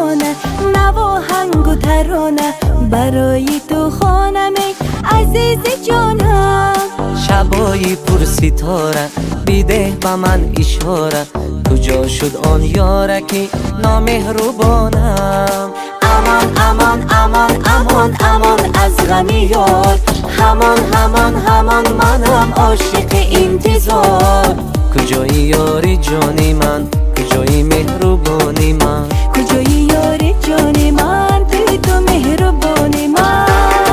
شبانه نواهنگ و ترانه برای تو خوانم ای عزیز جانم. شبایی پر ستاره بیده به من اشاره، کجا شد آن یاره که نامهربانم. امان امان امان امان امان از غمی یار، همان همان همان منم عاشق انتظار. کجایی یاری جانی من، کجایی مهربانی من، کجایی یاری جانی من توی تو مهربانی من.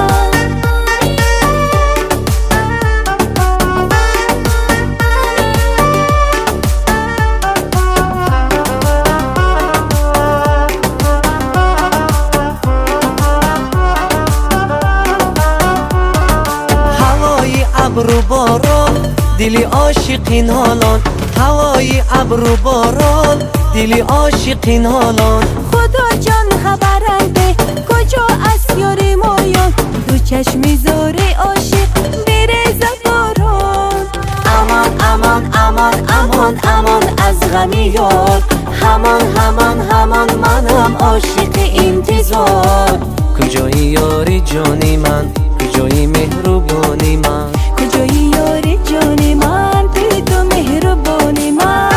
ابر و باران دلی عاشقین حالان، هوای ابر و باران دلی عاشقین حالان. خدا جان خبرنده کجا از یاری مایان، دو چشمی زاری عاشق بریزه باران. امان امان امان امان امان از غمی یار، همان همان همان منم عاشق انتظار. کجایی یاری جانی من، کجایی مهربانی من، کجایی یاری جانی من توی تو مهربانی من.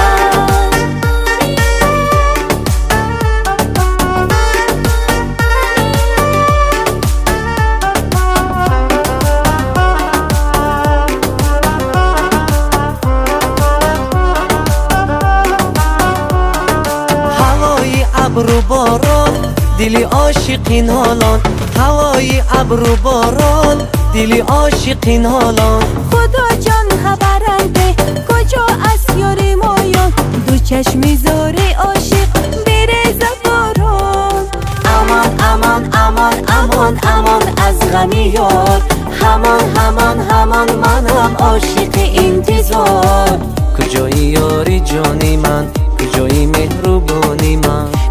هوای ابر و باران دلی عاشقین حالان، هوای ابر و باران دلی عاشقین حالان. خدا جان خبرنده کجا از یاری مایان، دو چشمی زاری عاشق بریزه باران. امان امان امان امان امان از غمی یار، همان همان همان منم عاشق انتظار. کجایی یاری جانی من، کجایی مهربانی من.